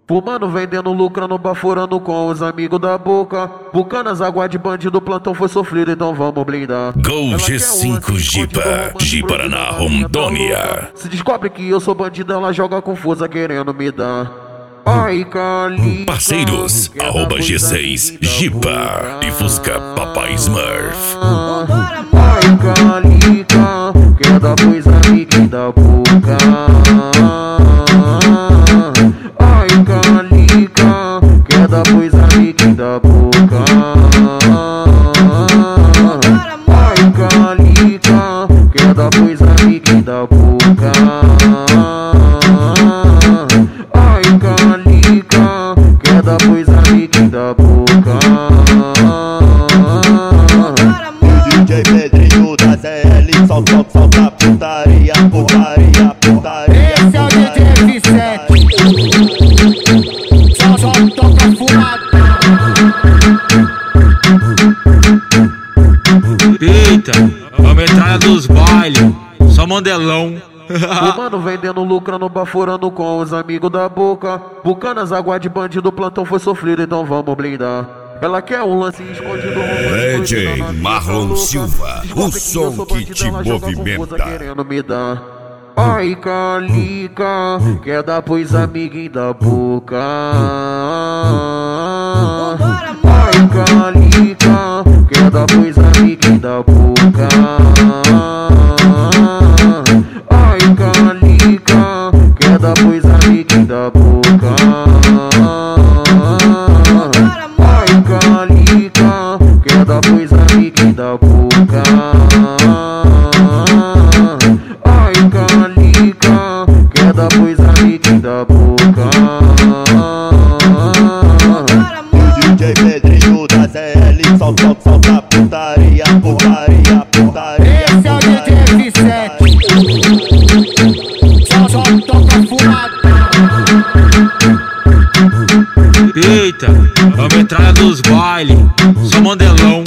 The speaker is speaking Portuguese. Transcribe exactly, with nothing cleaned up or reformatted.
Fumando, vendendo, lucrando, baforando com os amigos da boca. Bucanas, água de bandido, plantão foi sofrido, então vamos blindar. Gol G cinco Jipa, de Paraná, Rondônia. Se descobre que eu sou bandido, ela joga confusa querendo me dar. Ai, Calica, parceiros, arroba G seis Jipa e Fusca Papai Smurf. Ai, Calica, quer dar pois amiga da boca. Ai, Calica, quer dar pois amiga da boca. Ai, Calica, quer dar pois amiga da boca. Ai, Calica, quer dar pois amiga da boca. O D J Pedrinho da C L, solta, solta putaria, putaria, putaria. Esse é o D J F sete, só, só toca fumada. Eita, a metralha dos bailes, só mandelão. Fumando, vendendo, lucrando, baforando com os amigos da boca. Bucanas, água de bandido, plantão foi sofrido, então vamos blindar. Ela quer um lance escondido. D J Marlon Silva, o som que te movimenta. Querendo me dar. Ai, Calica, quer dar pois amiguinho da boca. Ai, Calica, quer dar pois amiguinho da boca. Ai, Calica, quer dar pois amiguinho da boca. Ai, Calica, quer dar pois amiguinho da boca. Ai, Calica, quer dar pois amiguinho da boca. O D J Pedrinho da C L, solta, solta putaria, putaria, putaria. Esse é o D J F sete, só, só toca fumada. Eita, a metralha dos bailes, só mandelão.